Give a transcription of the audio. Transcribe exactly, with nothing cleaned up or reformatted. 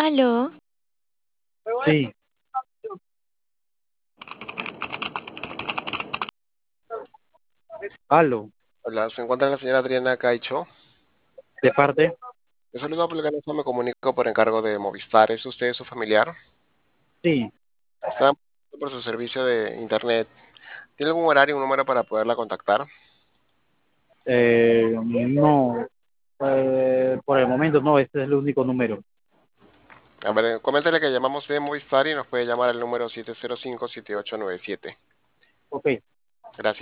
Aló, Sí, aló, Hola, se encuentra la señora Adriana Caicho. de parte, Le saludo por el me comunico por encargo de Movistar. ¿Es usted su familiar? sí, Está por su servicio de internet. ¿Tiene algún horario, un número para poderla contactar? eh, no, eh, por el momento no, este es el único número. A ver, coméntele que llamamos de Movistar y nos puede llamar al número siete cero cinco, siete ocho nueve siete. Ok. Gracias.